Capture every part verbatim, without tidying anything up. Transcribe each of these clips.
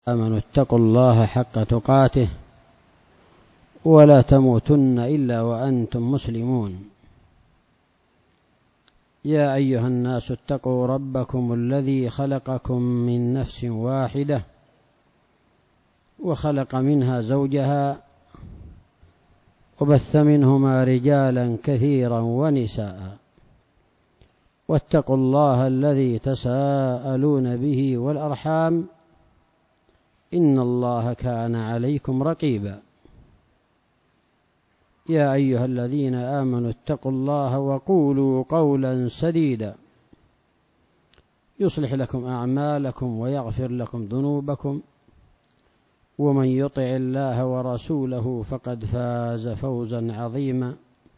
آمنوا اتقوا الله حق تقاته ولا تموتن إلا وأنتم مسلمون. يا أيها الناس اتقوا ربكم الذي خلقكم من نفس واحدة وخلق منها زوجها وبث منهما رجالا كثيرا ونساء واتقوا الله الذي تساءلون به والأرحام إن الله كان عليكم رقيبا. يا أيها الذين آمنوا اتقوا الله وقولوا قولا سديدا يصلح لكم أعمالكم ويغفر لكم ذنوبكم ومن يطع الله ورسوله فقد فاز فوزا عظيما.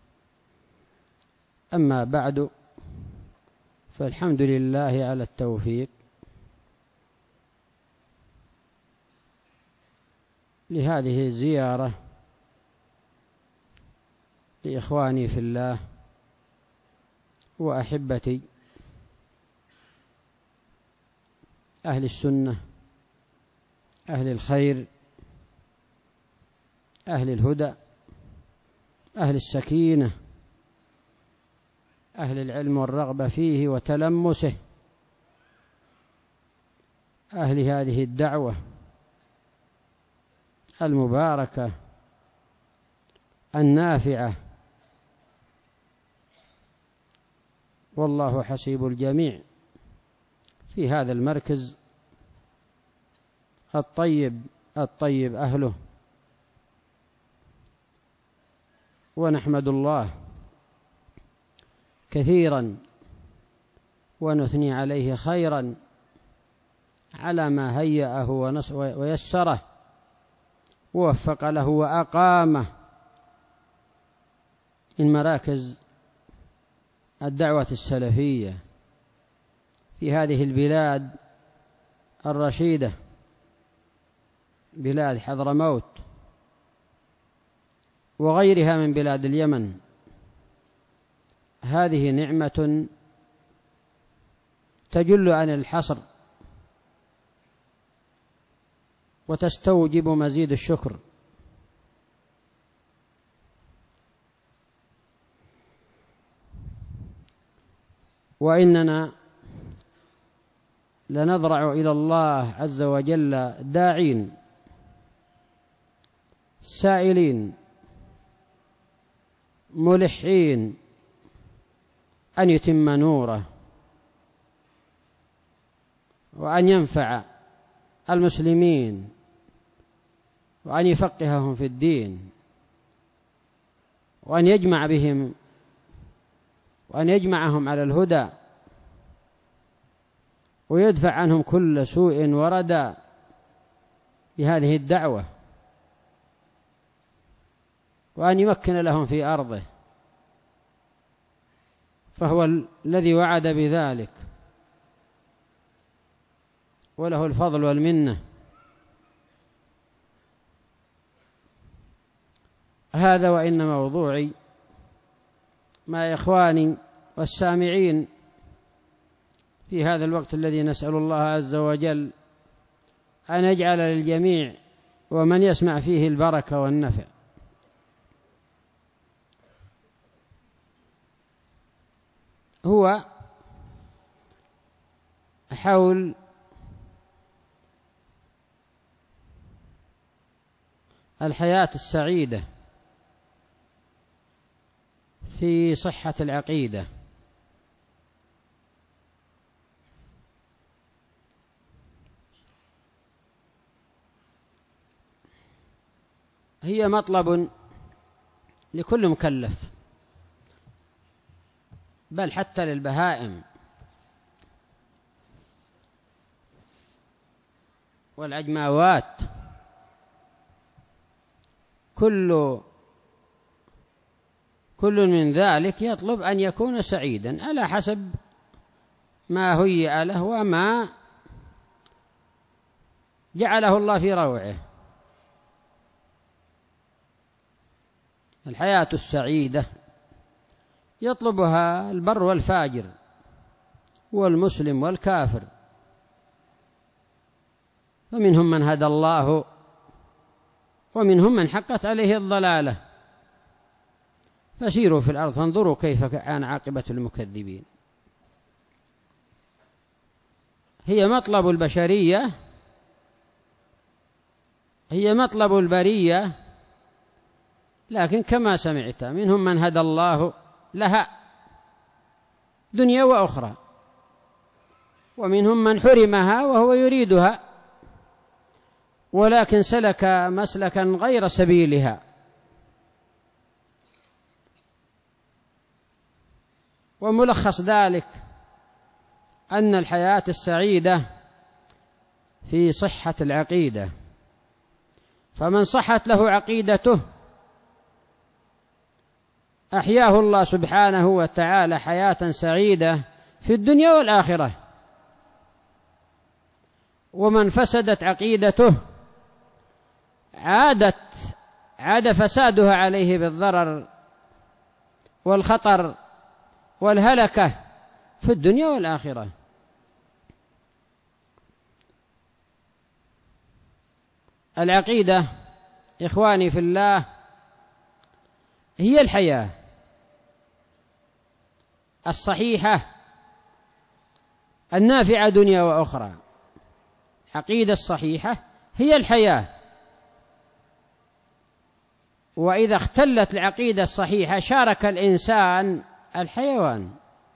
أما بعد، فالحمد لله على التوفيق لهذه الزيارة لإخواني في الله وأحبتي أهل السنة أهل الخير أهل الهدى أهل السكينة أهل العلم والرغبة فيه وتلمسه، أهل هذه الدعوة المباركة النافعة، والله حسيب الجميع في هذا المركز الطيب الطيب أهله. ونحمد الله كثيرا ونثني عليه خيرا على ما هيأه ويسره ووفق له وأقامه من مراكز الدعوة السلفية في هذه البلاد الرشيدة، بلاد حضرموت وغيرها من بلاد اليمن. هذه نعمة تجل عن الحصر وتستوجب مزيد الشكر. وإننا لنضرع إلى الله عز وجل داعين سائلين ملحين أن يتم نوره وأن ينفع المسلمين وأن يفقههم في الدين وأن يجمع بهم وأن يجمعهم على الهدى ويدفع عنهم كل سوء ورد بهذه الدعوة، وأن يمكن لهم في أرضه، فهو الذي وعد بذلك وله الفضل والمنة. هذا وإن موضوعي مع إخواني والسامعين في هذا الوقت الذي نسأل الله عز وجل أن يجعل للجميع ومن يسمع فيه البركة والنفع. هو حول الحياة السعيدة في صحة العقيدة. هي مطلب لكل مكلف، بل حتى للبهائم والعجماوات، كل كل من ذلك يطلب أن يكون سعيدا على حسب ما هيئ له وما جعله الله في روعه. الحياة السعيدة يطلبها البر والفاجر والمسلم والكافر، فمنهم من هدى الله ومنهم من حقت عليه الضلالة، فسيروا في الأرض فانظروا كيف كان عاقبة المكذبين. هي مطلب البشرية، هي مطلب البرية، لكن كما سمعت منهم من هدى الله لها دنيا وأخرى، ومنهم من حرمها وهو يريدها ولكن سلك مسلكا غير سبيلها. وملخص ذلك أن الحياة السعيدة في صحة العقيدة، فمن صحت له عقيدته أحياه الله سبحانه وتعالى حياة سعيدة في الدنيا والآخرة، ومن فسدت عقيدته عادت عاد فسادها عليه بالضرر والخطر والهلكة في الدنيا والآخرة. العقيدة إخواني في الله هي الحياة الصحيحة النافعة دنيا وأخرى. عقيدة الصحيحة هي الحياة، وإذا اختلت العقيدة الصحيحة شارك الإنسان الحيوان.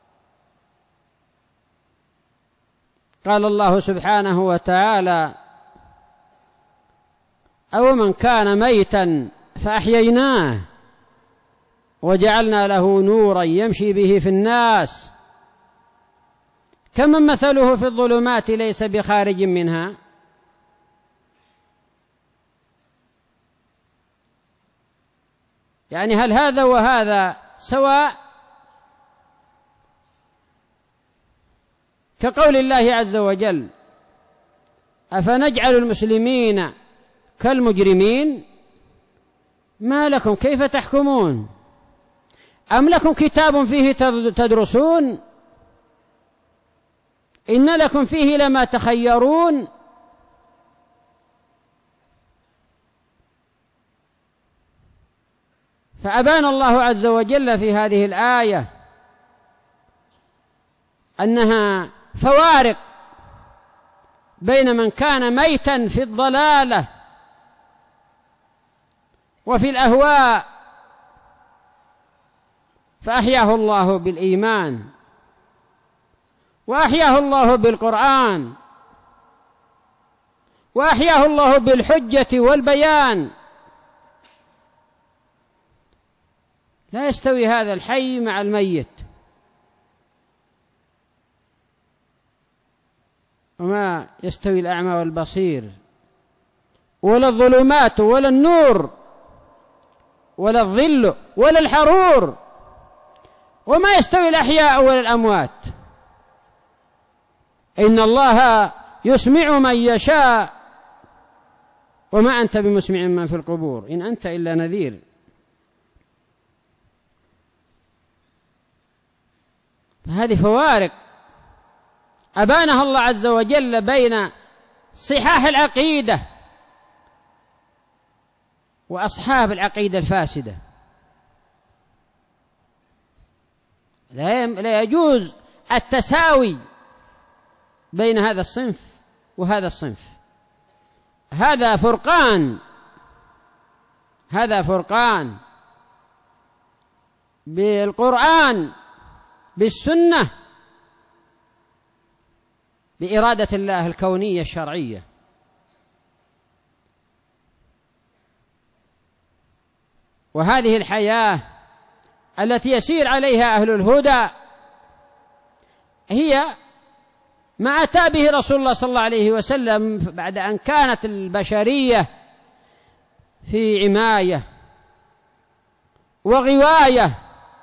قال الله سبحانه وتعالى: أو من كان ميتا فأحييناه وجعلنا له نورا يمشي به في الناس كمن مثله في الظلمات ليس بخارج منها. يعني هل هذا وهذا سواء؟ كقول الله عز وجل: أفنجعل المسلمين كالمجرمين ما لكم كيف تحكمون أم لكم كتاب فيه تدرسون إن لكم فيه لما تخيرون. فأبان الله عز وجل في هذه الآية أنها فوارق بين من كان ميتا في الضلالة وفي الأهواء فأحياه الله بالإيمان، وأحياه الله بالقرآن، وأحياه الله بالحجة والبيان. لا يستوي هذا الحي مع الميت، وما يستوي الأعمى والبصير، ولا الظلمات ولا النور، ولا الظل ولا الحرور، وما يستوي الأحياء ولا الأموات. إن الله يسمع من يشاء وما أنت بمسمع من في القبور إن أنت إلا نذير. فهذه فوارق أبانها الله عز وجل بين صحاح العقيدة وأصحاب العقيدة الفاسدة. لا يجوز التساوي بين هذا الصنف وهذا الصنف. هذا فرقان، هذا فرقان بالقرآن بالسنة بإرادة الله الكونية الشرعية. وهذه الحياة التي يسير عليها أهل الهدى هي ما أتى به رسول الله صلى الله عليه وسلم بعد أن كانت البشرية في عماية وغواية،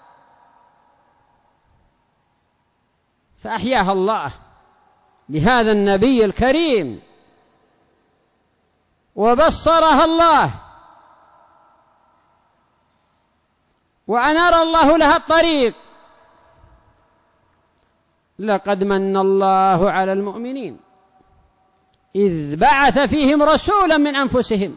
فأحياها الله بهذا النبي الكريم وبصرها الله وأنار الله لها الطريق. لقد من الله على المؤمنين إذ بعث فيهم رسولا من أنفسهم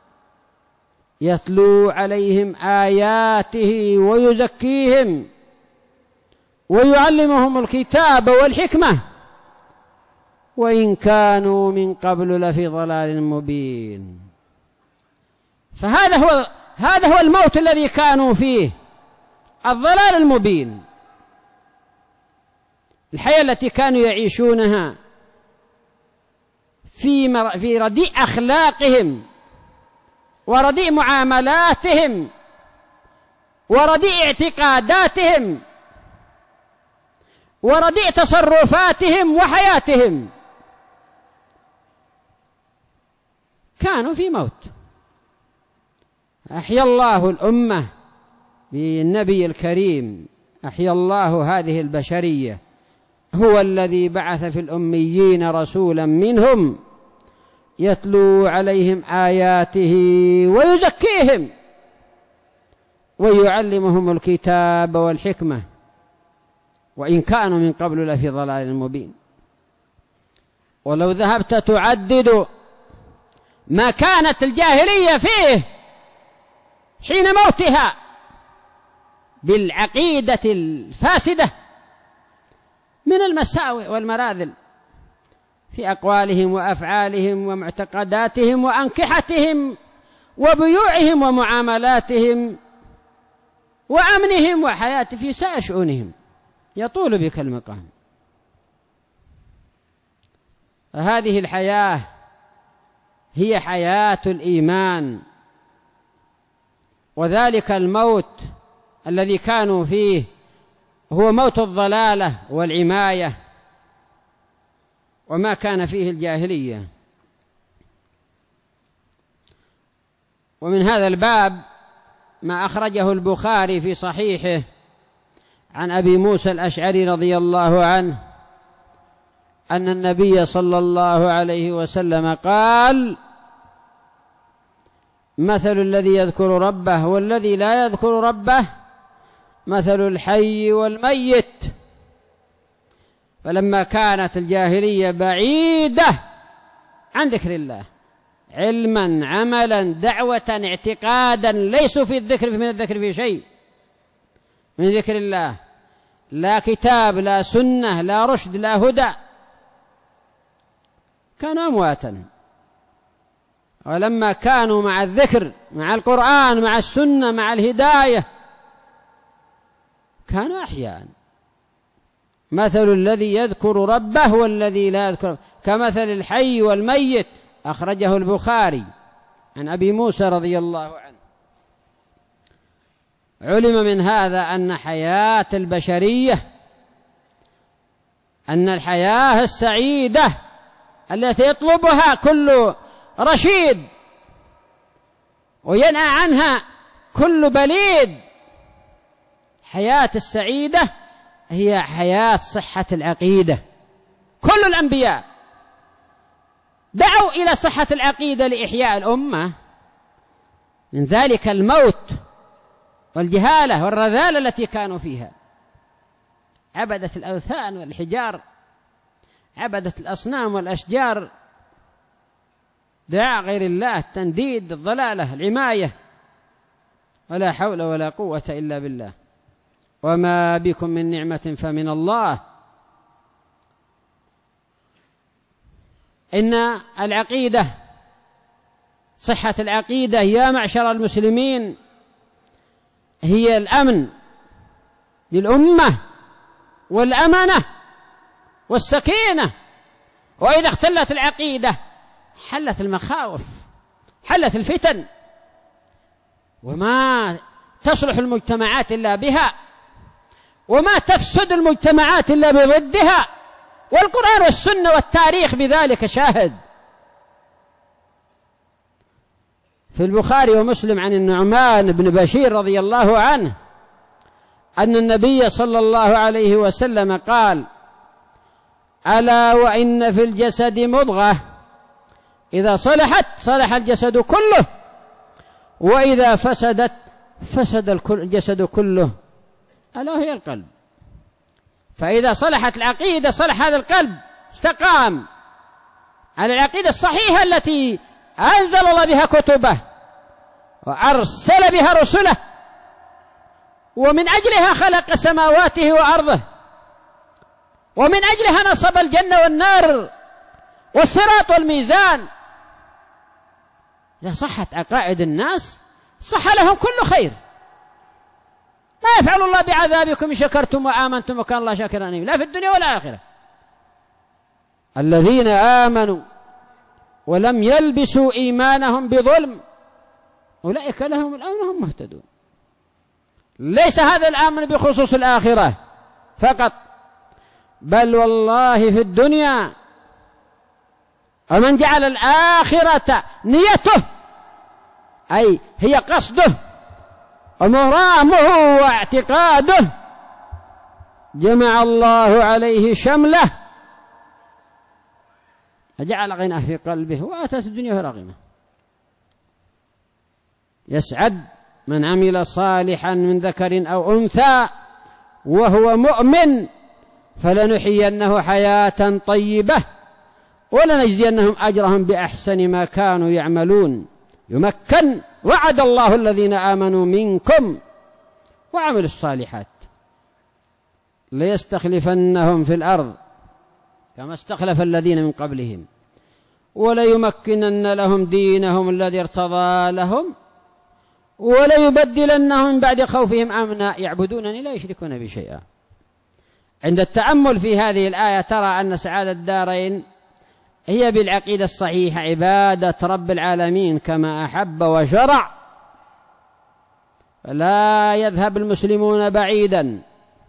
يتلو عليهم آياته ويزكيهم ويعلمهم الكتاب والحكمة وإن كانوا من قبل لفي ضلال مبين. فهذا هو هذا هو الموت الذي كانوا فيه، الضلال المبين، الحياة التي كانوا يعيشونها في في رديء أخلاقهم ورديء معاملاتهم ورديء اعتقاداتهم ورديء تصرفاتهم وحياتهم، كانوا في موت. أحيا الله الأمة بالنبي الكريم، أحيا الله هذه البشرية، هو الذي بعث في الأميين رسولا منهم يتلو عليهم آياته ويزكيهم ويعلمهم الكتاب والحكمة وإن كانوا من قبل لفي ضلال مبين. ولو ذهبت تعدد ما كانت الجاهلية فيه حين موتها بالعقيدة الفاسدة من المساوئ والمراذل في أقوالهم وأفعالهم ومعتقداتهم وأنكحتهم وبيوعهم ومعاملاتهم وأمنهم وحياتهم في سائر شؤونهم، يطول بك المقام. هذه الحياة هي حياة الإيمان، وذلك الموت الذي كانوا فيه هو موت الضلالة والعماية وما كان فيه الجاهلية. ومن هذا الباب ما أخرجه البخاري في صحيحه عن أبي موسى الأشعري رضي الله عنه أن النبي صلى الله عليه وسلم قال: مثل الذي يذكر ربه والذي لا يذكر ربه مثل الحي والميت. فلما كانت الجاهلية بعيدة عن ذكر الله علما عملا دعوة اعتقادا، ليسوا في الذكر من الذكر في شيء من ذكر الله، لا كتاب لا سنة لا رشد لا هدى، كانوا أمواتا. ولما كانوا مع الذكر مع القرآن مع السنة مع الهداية كانوا أحياء. مثل الذي يذكر ربه والذي لا يذكر كمثل الحي والميت، أخرجه البخاري عن أبي موسى رضي الله عنه. علم من هذا أن حياة البشرية، أن الحياة السعيدة التي يطلبها كل رشيد وينأى عنها كل بليد، حياة السعيدة هي حياة صحة العقيدة. كل الأنبياء دعوا إلى صحة العقيدة لإحياء الأمة، من ذلك الموت والجهالة والرذالة التي كانوا فيها، عبدة الأوثان والحجار، عبدة الأصنام والأشجار، دعاء غير الله، التنديد، الضلالة، العماية، ولا حول ولا قوة إلا بالله. وما بكم من نعمة فمن الله. إن العقيدة، صحة العقيدة يا معشر المسلمين هي الأمن للأمة والأمانة والسكينة. وإذا اختلت العقيدة حلت المخاوف، حلت الفتن، وما تصلح المجتمعات إلا بها، وما تفسد المجتمعات إلا بضدها، والقرآن والسنة والتاريخ بذلك شاهد. في البخاري ومسلم عن النعمان بن بشير رضي الله عنه أن النبي صلى الله عليه وسلم قال: ألا وإن في الجسد مضغة إذا صلحت صلح الجسد كله، وإذا فسدت فسد الجسد كله، ألا هي القلب. فإذا صلحت العقيدة صلح هذا القلب، استقام، على العقيدة الصحيحة التي أنزل الله بها كتبه وأرسل بها رسله، ومن أجلها خلق سماواته وأرضه، ومن أجلها نصب الجنة والنار والصراط والميزان. إذا صحت عقائد الناس صح لهم كل خير. ما يفعل الله بعذابكم إن شكرتم وآمنتم وكان الله شاكرا عليم، لا في الدنيا والآخرة. الذين آمنوا ولم يلبسوا إيمانهم بظلم أولئك لهم الأمن وهم مهتدون. ليس هذا الأمر بخصوص الآخرة فقط، بل والله في الدنيا ومن جعل الآخرة نيته أي هي قصده ومرامه واعتقاده جمع الله عليه شمله فجعل غناه في قلبه وآتت الدنيا راغمة. يسعد من عمل صالحا من ذكر أو أنثى وهو مؤمن فلنحيينه حياة طيبة ولنجزينهم أجرهم بأحسن ما كانوا يعملون. يمكن وعد الله الذين آمنوا منكم وعملوا الصالحات ليستخلفنهم في الأرض كما استخلف الذين من قبلهم وليمكنن لهم دينهم الذي ارتضى لهم وليبدلنهم من بعد خوفهم أمنا يعبدونني لا يشركون بي شيئا. عند التأمل في هذه الآية ترى أن سعادة الدارين هي بالعقيدة الصحيحة عبادة رب العالمين كما أحب وشرع، فلا يذهب المسلمون بعيدا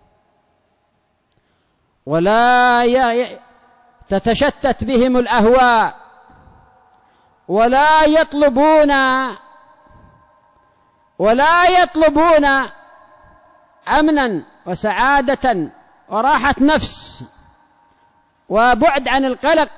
ولا تتشتت بهم الأهواء ولا يطلبون ولا يطلبون أمنا وسعادة وراحة نفس وبعد عن القلق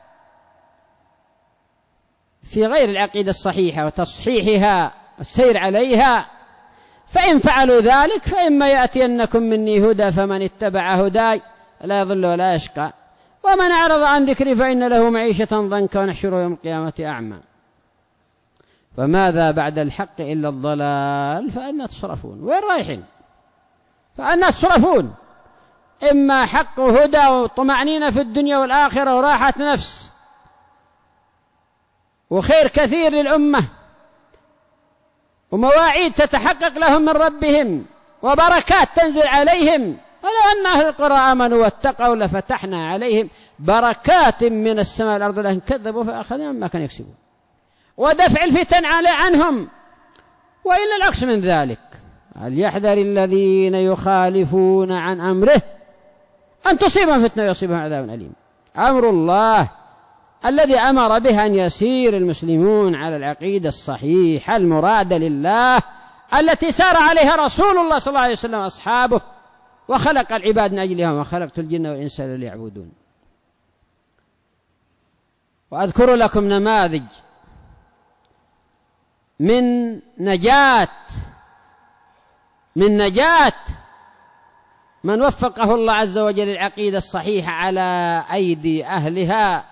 في غير العقيدة الصحيحة وتصحيحها السير عليها. فإن فعلوا ذلك فإما يأتينكم مني هدى فمن اتبع هداي لا يضل ولا يشقى ومن أعرض عن ذكري فإن له معيشة ضنكا ونحشره يوم القيامة أعمى. فماذا بعد الحق إلا الضلال فأنا تصرفون؟ وين رايحين؟ فأنا تصرفون؟ إما حق هدى وطمأنينة في الدنيا والآخرة وراحة نفس وخير كثير للأمة ومواعيد تتحقق لهم من ربهم وبركات تنزل عليهم. ولو أن أهل القرى آمنوا واتقوا لفتحنا عليهم بركات من السماء والأرض لكن كذبوا فأخذناهم ما كانوا يكسبون ودفع الفتن على عنهم وإلا العكس من ذلك. فليحذر الذين يخالفون عن أمره أن تصيبهم فتنة ويصيبهم عذاب أليم. أمر الله الذي أمر به أن يسير المسلمون على العقيدة الصحيحة المرادة لله التي سار عليها رسول الله صلى الله عليه وسلم وأصحابه وخلق العباد من أجلها وخلقت الجن والإنس ليعبدون. وأذكر لكم نماذج من نجاة من نجاة من وفقه الله عز وجل العقيدة الصحيحة على أيدي أهلها،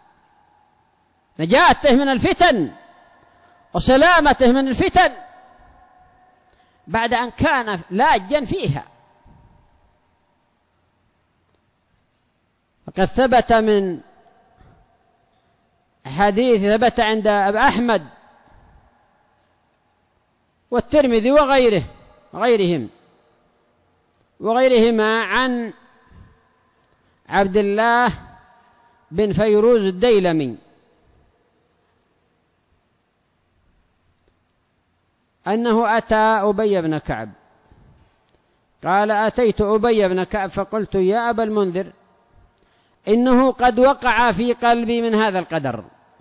نجاته من الفتن وسلامته من الفتن بعد أن كان لاجا فيها. وقد ثبت من حديث ثبت عند أبي أحمد والترمذي وغيره وغيرهم وغيرهما عن عبد الله بن فيروز الديلمي أنه أتى أبي بن كعب قال أتيت أبي بن كعب فقلت يا أبا المنذر إنه قد وقع في قلبي من هذا القدر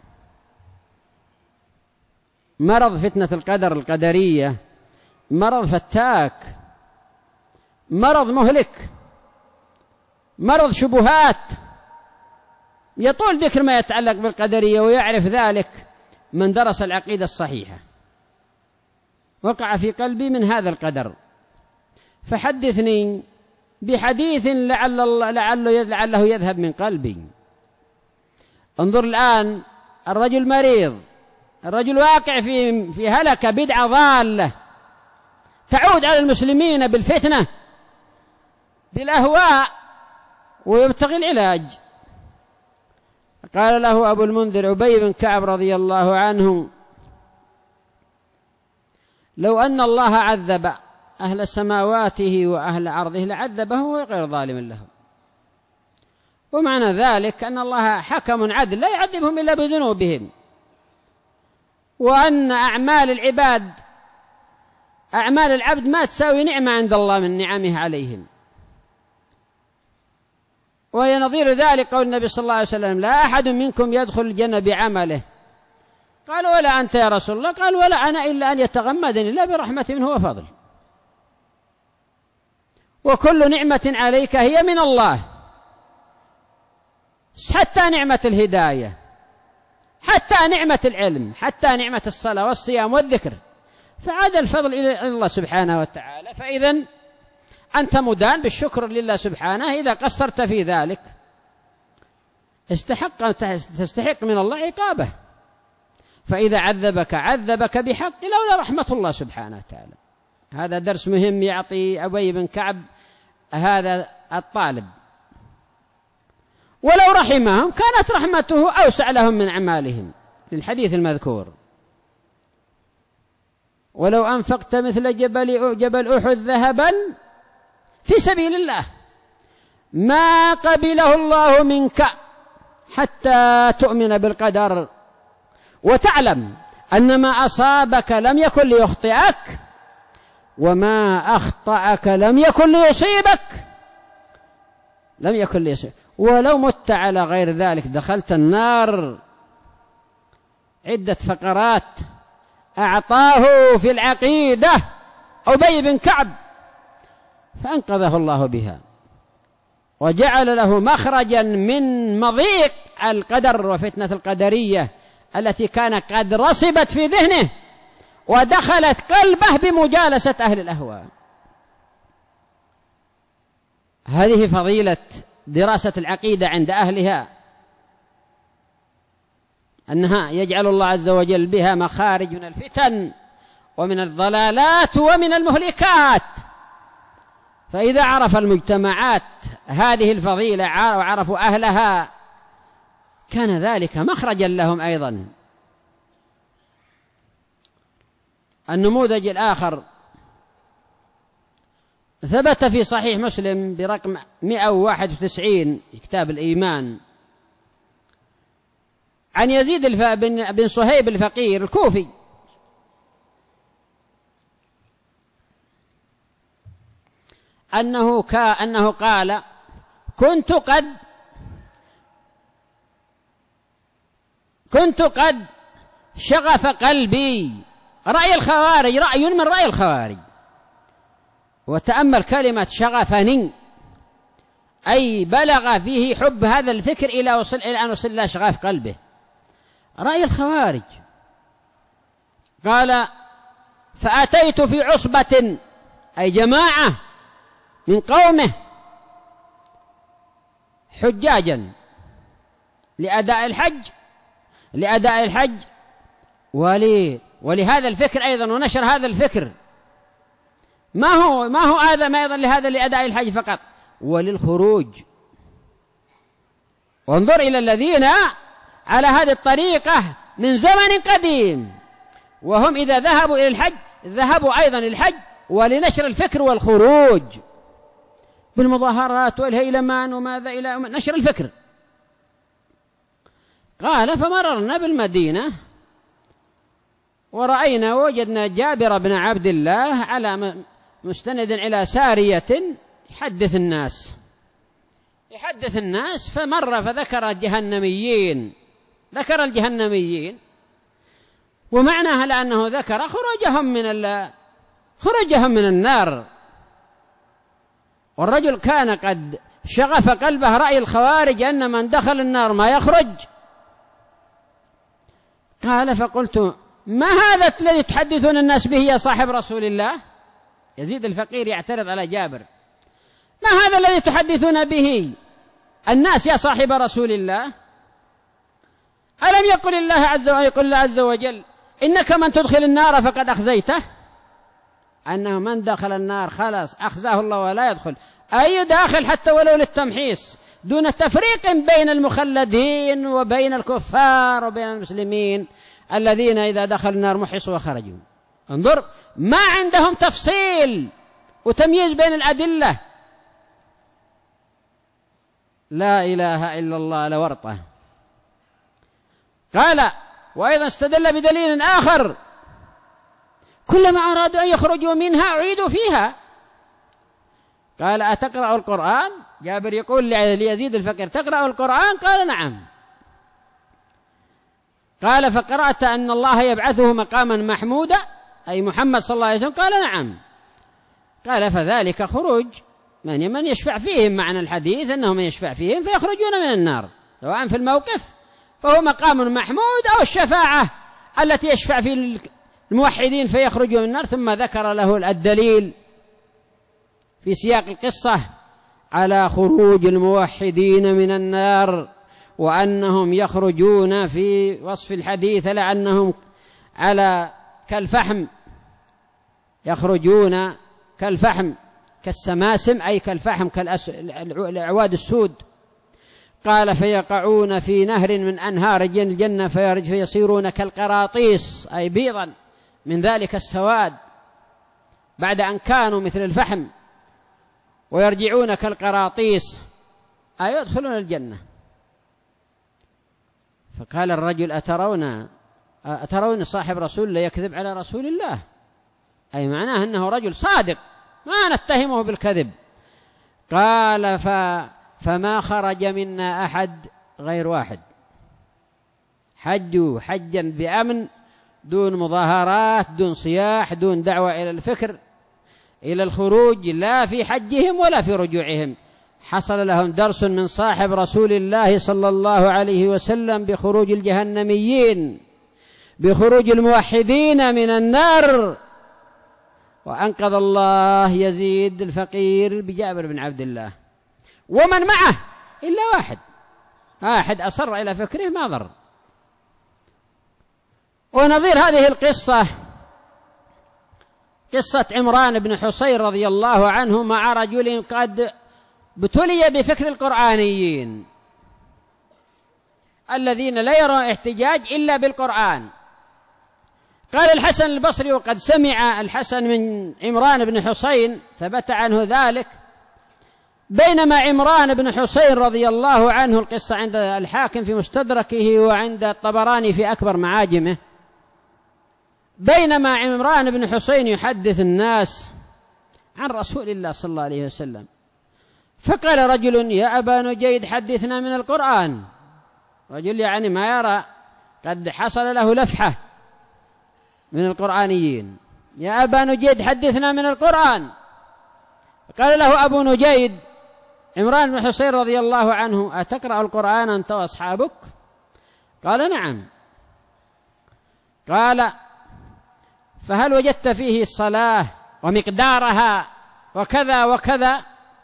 مرض فتنة القدر القدرية، مرض فتاك، مرض مهلك، مرض شبهات، يطول ذكر ما يتعلق بالقدرية ويعرف ذلك من درس العقيدة الصحيحة. وقع في قلبي من هذا القدر فحدثني بحديث لعل لعله لعله يذهب من قلبي. انظر الآن الرجل مريض، الرجل واقع في في هلكة بدعة ضالة تعود على المسلمين بالفتنة بالأهواء ويبتغي العلاج. قال له أبو المنذر أبي بن كعب رضي الله عنه: لو أن الله عذب أهل سماواته وأهل عرضه لعذبه وهو غير ظالم لهم. ومعنى ذلك أن الله حكم عدل لا يعذبهم إلا بذنوبهم، وأن أعمال العباد أعمال العبد ما تساوي نعمة عند الله من نعمه عليهم. وهي نظير ذلك قول النبي صلى الله عليه وسلم: لا أحد منكم يدخل الجنة بعمله. قال: ولا أنت يا رسول الله؟ قال: ولا أنا إلا أن يتغمدني الله برحمة منه وفضل. وكل نعمة عليك هي من الله، حتى نعمة الهداية، حتى نعمة العلم، حتى نعمة الصلاة والصيام والذكر، فعاد الفضل إلى الله سبحانه وتعالى. فإذن أنت مدان بالشكر لله سبحانه. إذا قصرت في ذلك استحق تستحق من الله عقابه، فإذا عذبك عذبك بحق لولا رحمة الله سبحانه وتعالى. هذا درس مهم يعطي أبي بن كعب هذا الطالب. ولو رحمهم كانت رحمته أوسع لهم من أعمالهم في الحديث المذكور: ولو أنفقت مثل جبل جبل أحد ذهبا في سبيل الله ما قبله الله منك حتى تؤمن بالقدر وتعلم أن ما أصابك لم يكن ليخطئك وما أخطأك لم يكن ليصيبك لم يكن ليصيبك ولو مت على غير ذلك دخلت النار. عدة فقرات أعطاه في العقيدة أبي بن كعب فأنقذه الله بها وجعل له مخرجا من مضيق القدر وفتنة القدرية التي كان قد رسبت في ذهنه ودخلت قلبه بمجالسة أهل الأهواء. هذه فضيلة دراسة العقيدة عند أهلها، أنها يجعل الله عز وجل بها مخارج من الفتن ومن الضلالات ومن المهلكات. فإذا عرف المجتمعات هذه الفضيلة وعرفوا أهلها كان ذلك مخرجا لهم أيضا. النموذج الآخر ثبت في صحيح مسلم برقم مئة وواحد وتسعين كتاب الإيمان عن يزيد بن صهيب الفقير الكوفي أنه, أنه قال: كنت قد كنت قد شغف قلبي رأي الخوارج، رأي من رأي الخوارج. وتأمل كلمة شغفني، أي بلغ فيه حب هذا الفكر إلى وصل إلى أن وصل إلى شغف قلبه. رأي الخوارج. قال: فأتيت في عصبة أي جماعة من قومه حجاجا لأداء الحج لأداء الحج ولي ولهذا الفكر أيضا ونشر هذا الفكر. ما هو ما هو هذا ما أيضا لهذا لأداء الحج فقط وللخروج. وانظر إلى الذين على هذه الطريقة من زمن قديم، وهم إذا ذهبوا إلى الحج ذهبوا أيضا للحج ولنشر الفكر والخروج بالمظاهرات والهيلمان وماذا إلى نشر الفكر. قال: فمررنا بالمدينة ورأينا وجدنا جابر بن عبد الله على مستند إلى سارية يحدث الناس يحدث الناس فمر فذكر الجهنميين ذكر الجهنميين ومعناها لأنه ذكر خروجهم من خروجهم من النار. والرجل كان قد شغف قلبه رأي الخوارج أن من دخل النار ما يخرج. قال: فقلت: ما هذا الذي تحدثون الناس به يا صاحب رسول الله؟ يزيد الفقير يعترض على جابر: ما هذا الذي تحدثون به الناس يا صاحب رسول الله؟ ألم يقل الله عز وجل يقول الله عز وجل إنك من تدخل النار فقد أخزيته، أنه من دخل النار خلاص أخزاه الله ولا يدخل أي داخل حتى ولو للتمحيص، دون تفريق بين المخلدين وبين الكفار وبين المسلمين الذين إذا دخلوا النار محصوا وخرجوا. انظر، ما عندهم تفصيل وتمييز بين الأدلة. لا إله إلا الله لورطة. قال وأيضا استدل بدليل آخر، كلما أرادوا أن يخرجوا منها أعيدوا فيها. قال أتقرأ القرآن؟ جابر يقول ليزيد الفقير تقرأ القرآن؟ قال نعم. قال فقرأت أن الله يبعثه مقاما محمودا أي محمد صلى الله عليه وسلم؟ قال نعم. قال فذلك خروج من من يشفع فيهم، معنى الحديث أنه من يشفع فيهم فيخرجون من النار، سواء في الموقف فهو مقام محمود أو الشفاعة التي يشفع في الموحدين فيخرجوا من النار. ثم ذكر له الدليل في سياق القصة على خروج الموحدين من النار، وأنهم يخرجون في وصف الحديث لأنهم على كالفحم، يخرجون كالفحم كالسماسم أي كالفحم كالأعواد السود. قال فيقعون في نهر من أنهار الجنة فيصيرون كالقراطيس أي بيضا من ذلك السواد بعد أن كانوا مثل الفحم، ويرجعون كالقراطيس أي يدخلون الجنة. فقال الرجل أترون أترون صاحب رسول لا يكذب على رسول الله، أي معناه أنه رجل صادق ما نتهمه بالكذب. قال ف فما خرج منا أحد غير واحد، حجوا حجا بأمن دون مظاهرات دون صياح دون دعوة إلى الفكر إلى الخروج، لا في حجهم ولا في رجوعهم. حصل لهم درس من صاحب رسول الله صلى الله عليه وسلم بخروج الجهنميين، بخروج الموحدين من النار. وأنقذ الله يزيد الفقير بجابر بن عبد الله ومن معه إلا واحد، واحد أصر إلى فكره ما ضر. ونظير هذه القصة قصة عمران بن حصين رضي الله عنه مع رجل قد ابتلي بفكر القرآنيين الذين لا يرون احتجاج إلا بالقرآن. قال الحسن البصري وقد سمع الحسن من عمران بن حصين ثبت عنه ذلك، بينما عمران بن حصين رضي الله عنه القصة عند الحاكم في مستدركه وعند الطبراني في أكبر معاجمه، بينما عمران بن حصين يحدث الناس عن رسول الله صلى الله عليه وسلم، فقال رجل يا أبا نجيد حدثنا من القرآن. رجل يعني ما يرى قد حصل له لفحة من القرآنيين، يا أبا نجيد حدثنا من القرآن. قال له أبو نجيد عمران بن حصين رضي الله عنه أتقرأ القرآن أنت وأصحابك؟ قال نعم. قال فهل وجدت فيه الصلاة ومقدارها وكذا وكذا؟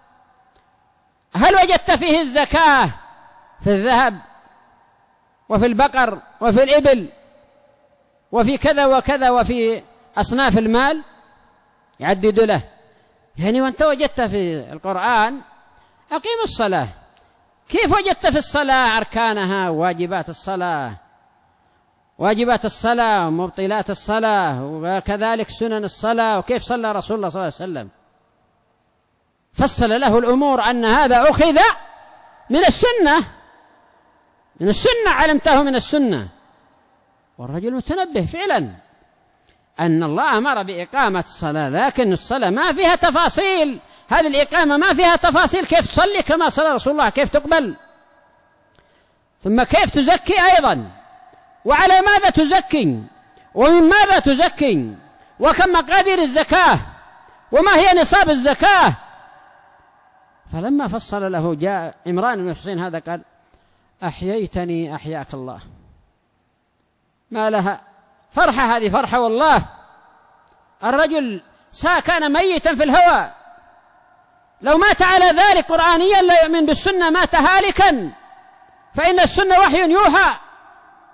هل وجدت فيه الزكاة في الذهب وفي البقر وفي الإبل وفي كذا وكذا وفي أصناف المال؟ يعدد له يعني وانت وجدت في القرآن أقيم الصلاة، كيف وجدت في الصلاة أركانها واجبات الصلاة واجبات الصلاة ومبطلات الصلاة وكذلك سنن الصلاة وكيف صلى رسول الله صلى الله عليه وسلم؟ فصل له الأمور أن هذا أخذ من السنة، من السنة علمته من السنة. والرجل متنبه فعلا أن الله أمر بإقامة الصلاة، لكن الصلاة ما فيها تفاصيل، هذه الإقامة ما فيها تفاصيل كيف تصلي كما صلى رسول الله، كيف تقبل، ثم كيف تزكي أيضا، وعلى ماذا تزكي ومن ماذا تزكي، وكم مقادير الزكاة وما هي نصاب الزكاة. فلما فصل له جاء عمران بن حصين هذا قال أحييتني أحياك الله. ما لها فرحة، هذه فرحة والله. الرجل سا كان ميتا في الهوى، لو مات على ذلك قرآنيا لا يؤمن بالسنة مات هالكا، فإن السنة وحي يوحى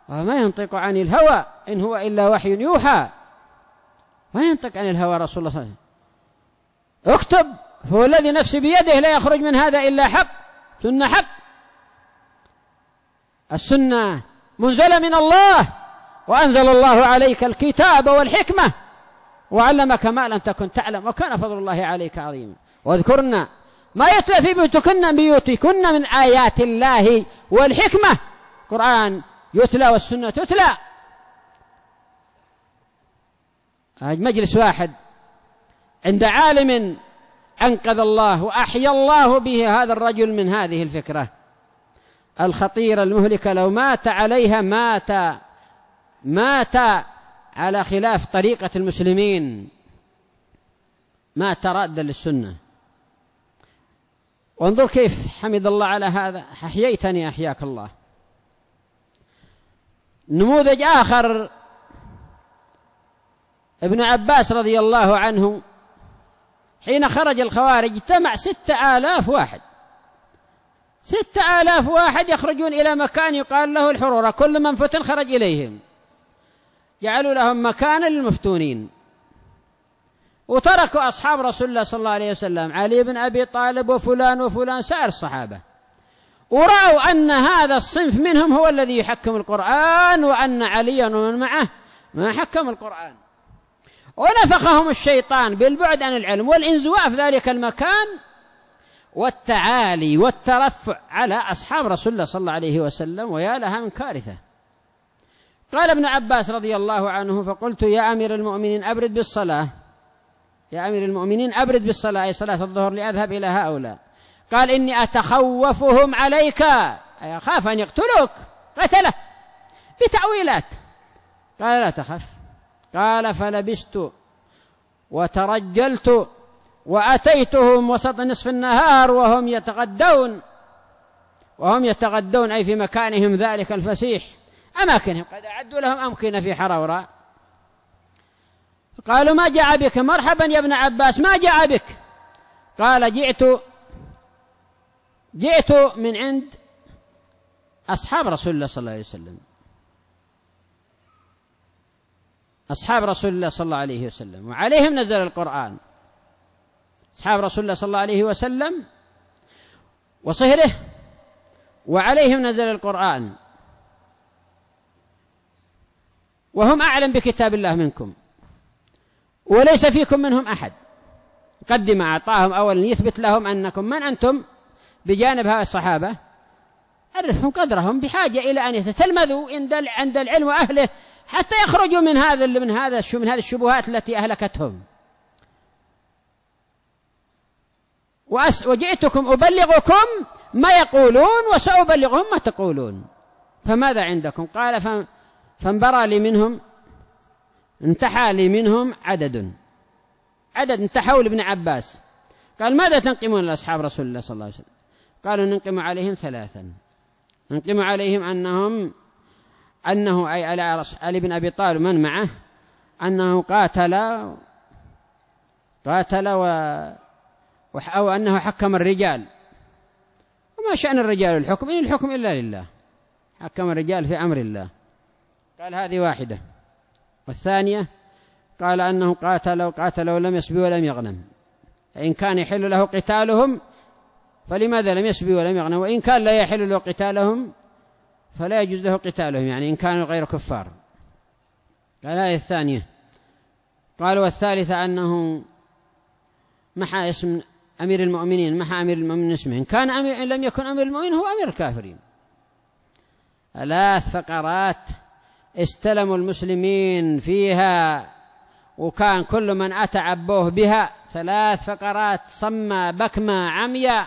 وما ينطق عن الهوى إن هو إلا وحي يوحى. ما ينطق عن الهوى رسول الله صلى الله عليه وسلم. اكتب، هو الذي نفسي بيده لا يخرج من هذا إلا حق، سنة حق. السنة منزلة من الله، وأنزل الله عليك الكتاب والحكمة وعلمك ما لم تكن تعلم وكان فضل الله عليك عظيما. واذكرنا ما يتلى في بيوتكن بيوتكن من آيات الله والحكمة. قرآن يتلى والسنة تتلى. مجلس واحد عند عالم أنقذ الله وأحيا الله به هذا الرجل من هذه الفكرة الخطيرة المهلكة. لو مات عليها مات مات على خلاف طريقة المسلمين، مات رادا للسنة. وانظر كيف حمد الله على هذا، أحييتني أحياك الله. نموذج آخر ابن عباس رضي الله عنه، حين خرج الخوارج اجتمع ستة آلاف واحد، ستة آلاف واحد يخرجون إلى مكان يقال له الحرورة، كل من فتن خرج إليهم، جعلوا لهم مكانا للمفتونين، وتركوا أصحاب رسول الله صلى الله عليه وسلم، علي بن أبي طالب وفلان وفلان سائر الصحابة، ورأوا أن هذا الصنف منهم هو الذي يحكم القرآن، وأن عليا ومن معه ما حكم القرآن، ونفخهم الشيطان بالبعد عن العلم والانزواء في ذلك المكان والتعالي والترفع على أصحاب رسول الله صلى الله عليه وسلم. ويا لها من كارثة. قال ابن عباس رضي الله عنه: فقلت يا أمير المؤمنين أبرد بالصلاة، يا أمير المؤمنين أبرد بالصلاة، أي صلاة الظهر، لأذهب إلى هؤلاء. قال: إني أتخوفهم عليك، أي أخاف أن يقتلوك قتله بتأويلات. قال: لا تخف. قال: فلبست وترجلت وأتيتهم وسط نصف النهار وهم يتغدون، وهم يتغدون أي في مكانهم ذلك الفسيح، أماكنهم قد أعدوا لهم أمكنة في حرورة. قالوا: ما جاء بك؟ مرحبا يا ابن عباس، ما جاء بك؟ قال: جئت جئت من عند أصحاب رسول الله صلى الله عليه وسلم، أصحاب رسول الله صلى الله عليه وسلم، وعليهم نزل القرآن. أصحاب رسول الله صلى الله عليه وسلم وصهره وعليهم نزل القرآن، وهم أعلم بكتاب الله منكم، وليس فيكم منهم أحد. قدم أعطاهم أولا يثبت لهم أنكم من أنتم بجانب هؤلاء الصحابة، عرفهم قدرهم، بحاجة إلى أن يتتلمذوا عند العلم وأهله حتى يخرجوا من هذا من هذا من هذه الشبهات التي أهلكتهم. وجئتكم أبلغكم ما يقولون وسأبلغهم ما تقولون، فماذا عندكم؟ قال: فانبرى لي منهم، انتحى لي منهم عدد عدد انتحوا لابن عباس. قال: ماذا تنقمون لأصحاب رسول الله صلى الله عليه وسلم؟ قالوا: ننقم عليهم ثلاثا. ننقم عليهم أنهم أنه أي علي بن أبي طالب من معه أنه قاتل قاتل و أو أنه حكم الرجال، وما شأن الرجال الحكم؟ إن الحكم إلا لله، حكم الرجال في أمر الله. قال: هذه واحدة. والثانية قال أنه قاتل وقاتل ولم يسبي ولم يغنم، فإن كان يحل له قتالهم فلماذا لم يسبي ولم يغنم، وإن كان لا يحل له قتالهم فلا يجوز له قتالهم، يعني إن كانوا غير كفار. قال: هذه الثانية. قال: والثالثة أنه محى اسم أمير المؤمنين، محى أمير المؤمنين اسمه، إن كان أمير إن لم يكن أمير المؤمنين هو أمير الكافرين. ثلاث فقرات استلموا المسلمين فيها، وكان كل من أتى عبوه بها. ثلاث فقرات صمة بكمة عمياء،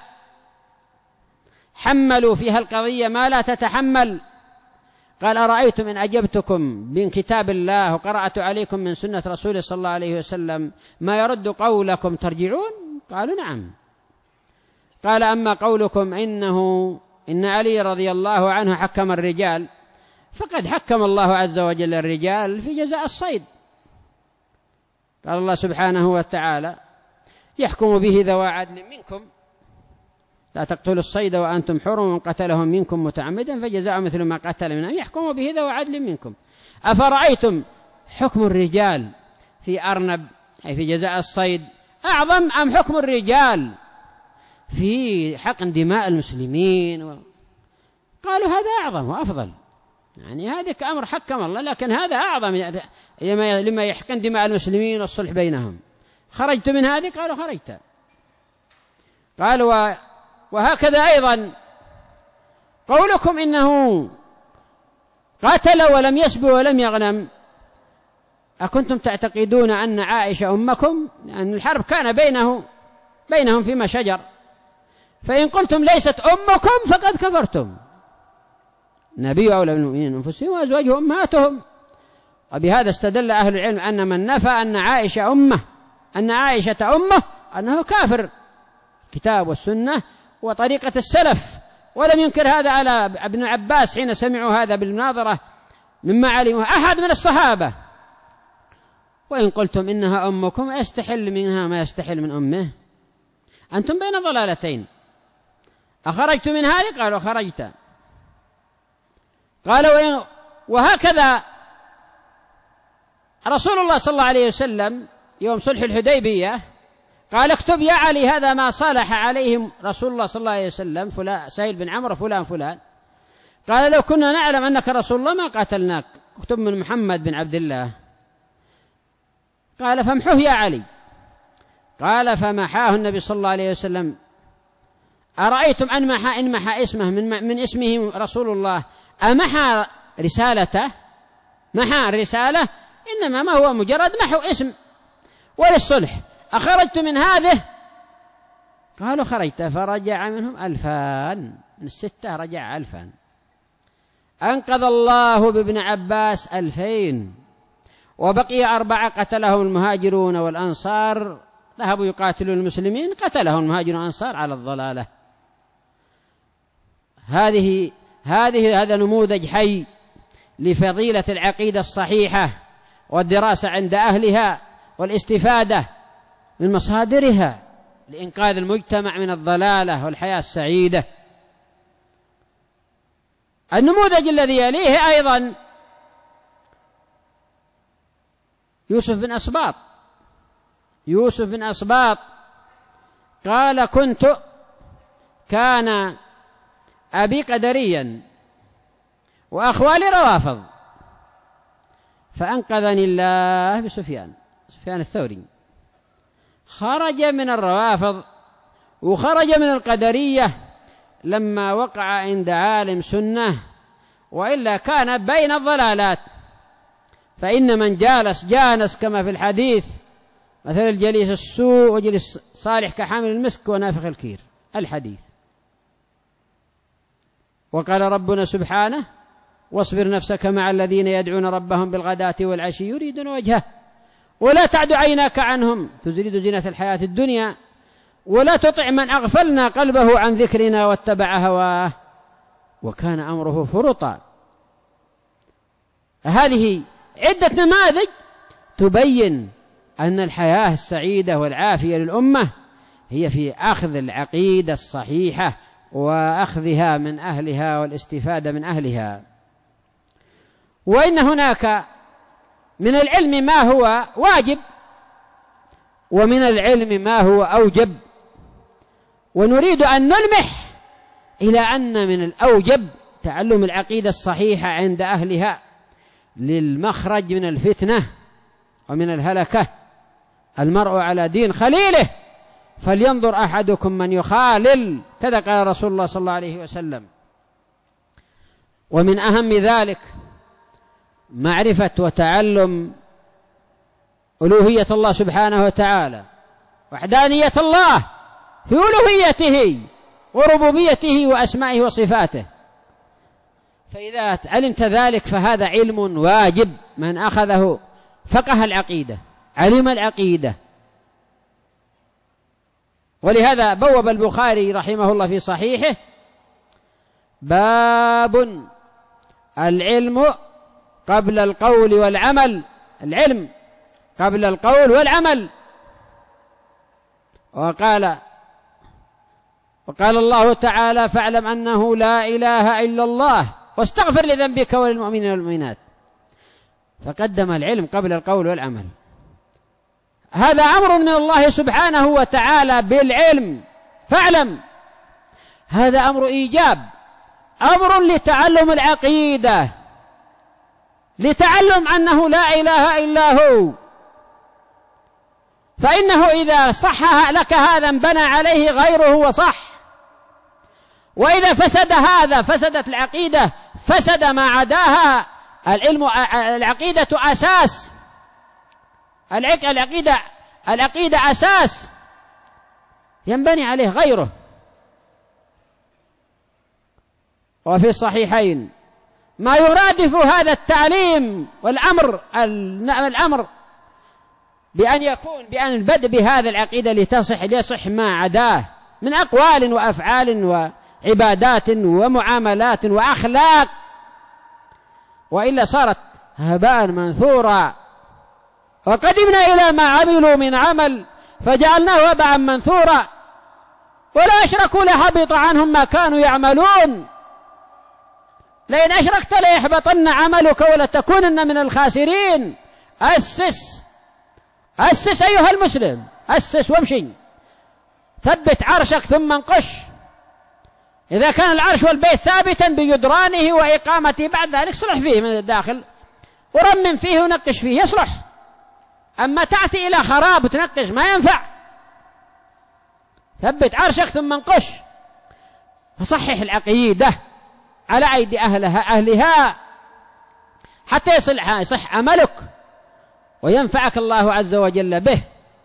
حملوا فيها القضية ما لا تتحمل. قال: أرأيتم إن أجبتكم من كتاب الله وقرأت عليكم من سنة رسوله صلى الله عليه وسلم ما يرد قولكم ترجعون؟ قالوا: نعم. قال: أما قولكم إنه إن علي رضي الله عنه حكم الرجال، فقد حكم الله عز وجل الرجال في جزاء الصيد. قال الله سبحانه وتعالى: يحكم به ذوى عدل منكم، لا تقتلوا الصيد وأنتم حرم ومن قتله منكم متعمدا فجزاء مثل ما قتل منهم يحكم به ذو عدل منكم. أفرأيتم حكم الرجال في أرنب أي في جزاء الصيد أعظم أم حكم الرجال في حقن دماء المسلمين؟ و... قالوا هذا أعظم وأفضل، يعني هذا كأمر حكم الله، لكن هذا أعظم لما يحقن دماء المسلمين والصلح بينهم. خرجت من هذه؟ قالوا خرجت. قالوا وهكذا أيضا قولكم إنه قاتل ولم يسب ولم يغنم، أكنتم تعتقدون أن عائشة أمكم؟ لأن الحرب كان بينه بينهم فيما شجر، فإن قلتم ليست أمكم فقد كفرتم. النبي أولى بالمؤمنين أنفسهم وأزواجه أمهاتهم. وبهذا استدل أهل العلم أن من نفى أن عائشة أمه أن عائشة أمه أنه كافر، كتاب والسنة وطريقة السلف. ولم ينكر هذا على ابن عباس حين سمعوا هذا بالمناظرة مما علمه أحد من الصحابة. وإن قلتم إنها أمكم يستحل منها ما يستحل من أمه، أنتم بين ضلالتين. أخرجت من هذه؟ قالوا خرجت. قالوا وهكذا رسول الله صلى الله عليه وسلم يوم صلح الحديبية قال اكتب يا علي هذا ما صالح عليهم رسول الله صلى الله عليه وسلم فلان سهيل بن عمرو فلان فلان. قال لو كنا نعلم أنك رسول الله ما قاتلناك، اكتب من محمد بن عبد الله. قال فامحوه يا علي. قال فمحاه النبي صلى الله عليه وسلم. أرأيتم أن محى إن محى اسمه من, من اسمه رسول الله أمحى رسالته؟ محى الرسالة، إنما ما هو مجرد محو اسم وللصلح. أخرجت من هذه؟ قالوا خرجت. فرجع منهم ألفان، من الستة رجع ألفان. أنقذ الله بابن عباس ألفين، وبقي أربعة قتلهم المهاجرون والأنصار، ذهبوا يقاتلوا المسلمين قتلهم المهاجرون والأنصار على الضلالة. هذه هذه هذا نموذج حي لفضيلة العقيدة الصحيحة والدراسة عند أهلها والاستفادة من مصادرها لإنقاذ المجتمع من الضلالة والحياة السعيدة. النموذج الذي يليه أيضا يوسف بن أسباط. يوسف بن أسباط قال كنت كان أبي قدريا وأخوالي روافض، فأنقذني الله بسفيان سفيان الثوري. خرج من الروافض وخرج من القدرية لما وقع عند عالم سنة، وإلا كان بين الضلالات. فإن من جالس جانس كما في الحديث، مثل الجليس السوء وجليس صالح كحامل المسك ونافخ الكير الحديث. وقال ربنا سبحانه واصبر نفسك مع الذين يدعون ربهم بالغداة والعشي يريدون وجهه ولا تعد عيناك عنهم تزيد زينة الحياة الدنيا ولا تطع من أغفلنا قلبه عن ذكرنا واتبع هواه وكان أمره فرطا. هذه عدة نماذج تبين أن الحياة السعيدة والعافية للأمة هي في أخذ العقيدة الصحيحة وأخذها من أهلها والاستفادة من أهلها. وإن هناك من العلم ما هو واجب ومن العلم ما هو أوجب، ونريد أن نلمح إلى أن من الأوجب تعلم العقيدة الصحيحة عند أهلها للمخرج من الفتنة ومن الهلكة. المرء على دين خليله فلينظر أحدكم من يخالل، كذا قال رسول الله صلى الله عليه وسلم. ومن أهم ذلك معرفة وتعلم ألوهية الله سبحانه وتعالى، وحدانية الله في ألوهيته وربوبيته وأسمائه وصفاته. فإذا علمت ذلك فهذا علم واجب، من أخذه فقه العقيدة علم العقيدة. ولهذا بوب البخاري رحمه الله في صحيحه باب العلم قبل القول والعمل، العلم قبل القول والعمل. وقال وقال الله تعالى فاعلم أنه لا إله إلا الله واستغفر لذنبك وللمؤمنين والمؤمنات، فقدم العلم قبل القول والعمل. هذا أمر من الله سبحانه وتعالى بالعلم، فاعلم، هذا أمر إيجاب، أمر لتعلم العقيدة، لتعلم أنه لا إله إلا هو، فإنه إذا صح لك هذا انبنى عليه غيره وصح، وإذا فسد هذا فسدت العقيدة، فسد ما عداها. العلم العقيدة أساس، العقيدة العقيدة أساس ينبني عليه غيره. وفي الصحيحين ما يرادف هذا التعليم والأمر الأمر بأن يكون بأن البدء بهذا العقيدة لتصح ليصح ما عداه من أقوال وأفعال وعبادات ومعاملات وأخلاق، وإلا صارت هباء منثورا. وقدمنا إلى ما عملوا من عمل فجعلناه هباء منثورا، ولا أشركوا لحبط عنهم ما كانوا يعملون، لئن أشركت ليحبطن عملك ولتكونن من الخاسرين. أسس أسس أيها المسلم، أسس وامشي، ثبت عرشك ثم انقش. إذا كان العرش والبيت ثابتا بجدرانه وإقامته، بعد ذلك صلح فيه من الداخل ورمم فيه ونقش فيه يصلح. أما تأتي إلى خراب وتنقش ما ينفع. ثبت عرشك ثم انقش، فصحح العقيدة على أيدي أهلها أهلها حتى يصلح يصح عملك وينفعك الله عز وجل به.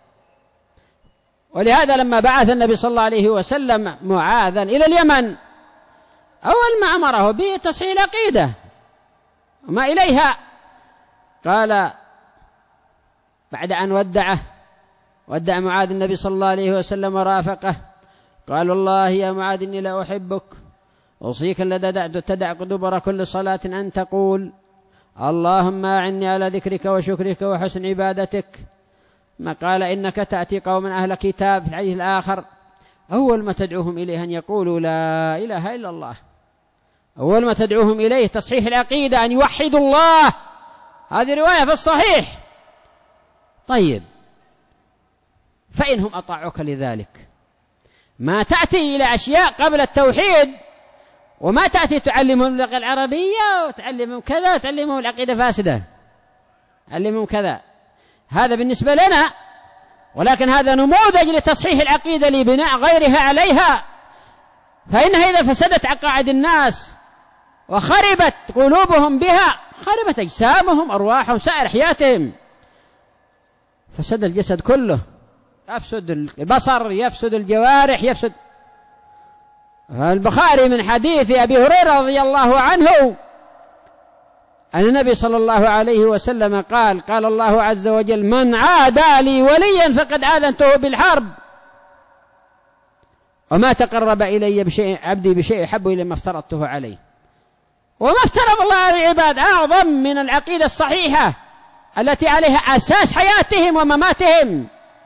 ولهذا لما بعث النبي صلى الله عليه وسلم معاذا إلى اليمن، أول ما أمره به تصحيح العقيدة وما إليها، قال بعد أن ودعه ودع معاذ النبي صلى الله عليه وسلم ورافقه، قال والله يا معاذ إني لا أحبك، أوصيك أن تدع دبر كل صلاة أن تقول اللهم أعني على ذكرك وشكرك وحسن عبادتك. ما قال إنك تأتي قوما أهل كتاب في الحديث الآخر أول ما تدعوهم إليه أن يقولوا لا إله إلا الله، أول ما تدعوهم إليه تصحيح العقيدة أن يوحدوا الله. هذه رواية في الصحيح. طيب، فإنهم أطاعوك لذلك ما تأتي إلى أشياء قبل التوحيد، وما تأتي تعلمهم اللغة العربية وتعلمهم كذا وتعلمهم العقيدة فاسدة، تعلمهم كذا. هذا بالنسبة لنا، ولكن هذا نموذج لتصحيح العقيدة لبناء غيرها عليها، فإنها إذا فسدت عقائد الناس وخربت قلوبهم بها خربت أجسامهم أرواحهم سائر حياتهم، فسد الجسد كله، يفسد البصر، يفسد الجوارح، يفسد. البخاري من حديث أبي هريرة رضي الله عنه أن النبي صلى الله عليه وسلم قال قال الله عز وجل من عادى لي وليا فقد آذنته بالحرب، وما تقرب إلي بشيء عبدي بشيء أحب إلي ما افترضته عليه. وما افترض الله على العباد أعظم من العقيدة الصحيحة التي عليها أساس حياتهم ومماتهم،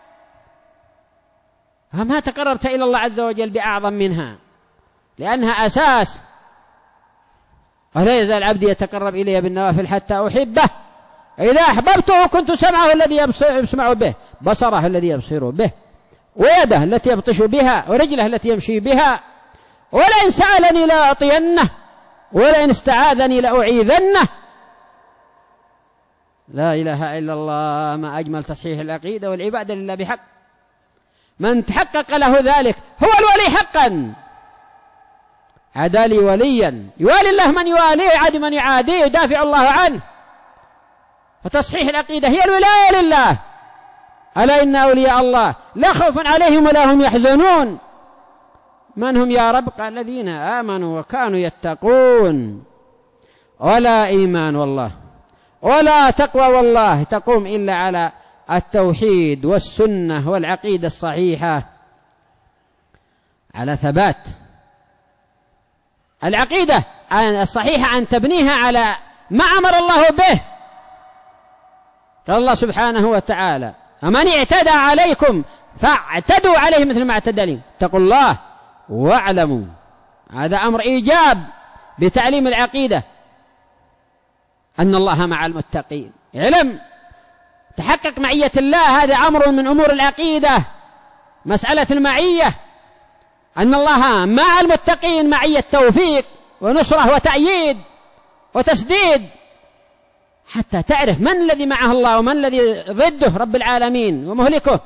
فما تقربت إلى الله عز وجل بأعظم منها، لأنها أساس. ولا يزال عبدي يتقرب إلي بالنوافل حتى أحبه، إذا أحببته كنت سمعه الذي يسمع به، بصره الذي يبصر به، ويده التي يبطش بها، ورجله التي يمشي بها، ولئن سألني لأعطينه ولئن استعاذني لأعيذنه. لا إله إلا الله، ما أجمل تصحيح العقيدة والعبادة لله بحق. من تحقق له ذلك هو الولي حقا. عادى لي وليا، يوالي الله من يواليه، عاد من يعاديه، يدافع الله عنه. فتصحيح العقيدة هي الولاية لله. ألا إن أولياء الله لا خوف عليهم ولا هم يحزنون. من هم يا رب؟ قال الذين آمنوا وكانوا يتقون. ولا إيمان والله ولا تقوى والله تقوم إلا على التوحيد والسنة والعقيدة الصحيحة، على ثبات العقيدة الصحيحة، أن تبنيها على ما أمر الله به. قال الله سبحانه وتعالى ومن اعتدى عليكم فاعتدوا عليه مثل ما اعتدى لكم، اتقوا الله واعلموا. هذا أمر إيجاب بتعليم العقيدة أن الله مع المتقين. علم تحقق معية الله، هذا أمر من أمور العقيدة، مسألة المعية، أن الله مع المتقين معية توفيق ونصرة وتأييد وتسديد، حتى تعرف من الذي معه الله ومن الذي ضده رب العالمين ومهلكه.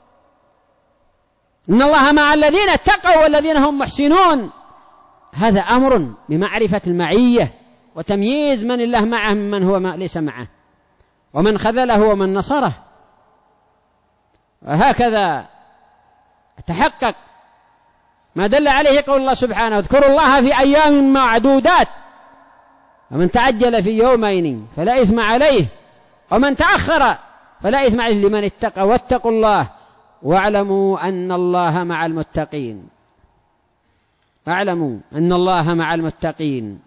إن الله مع الذين اتقوا والذين هم محسنون. هذا أمر بمعرفة المعية وتمييز من الله معه من هو ما ليس معه، ومن خذله ومن نصره. وهكذا تحقق ما دل عليه قول الله سبحانه: اذكروا الله في أيام معدودات، ومن تعجل في يومين فلا إثم عليه، ومن تأخر فلا إثم عليه لمن اتقى، واتقوا الله واعلموا أن الله مع المتقين. واعلموا أن الله مع المتقين.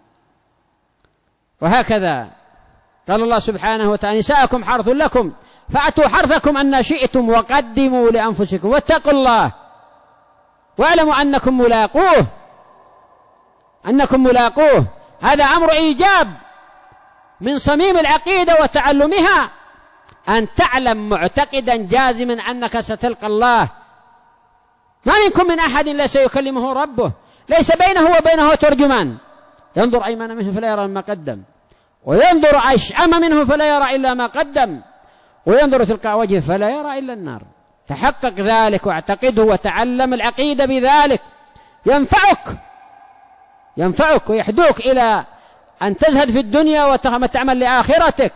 وهكذا قال الله سبحانه وتعالى: نساءكم حرث لكم فأتوا حرثكم أن شئتم وقدموا لأنفسكم واتقوا الله واعلموا أنكم ملاقوه أنكم ملاقوه. هذا أمر إيجاب من صميم العقيدة وتعلمها، أن تعلم معتقدا جازما أنك ستلقى الله. ما منكم من أحد إلا سيكلمه ربه، ليس بينه وبينه ترجمان، ينظر أيمن منه فلا يرى ما قدم، وينظر أشأم منه فلا يرى إلا ما قدم، وينظر تلقاء وجهه فلا يرى إلا النار. تحقق ذلك واعتقده وتعلم العقيدة بذلك، ينفعك ينفعك ويحدوك إلى أن تزهد في الدنيا وتعمل لآخرتك.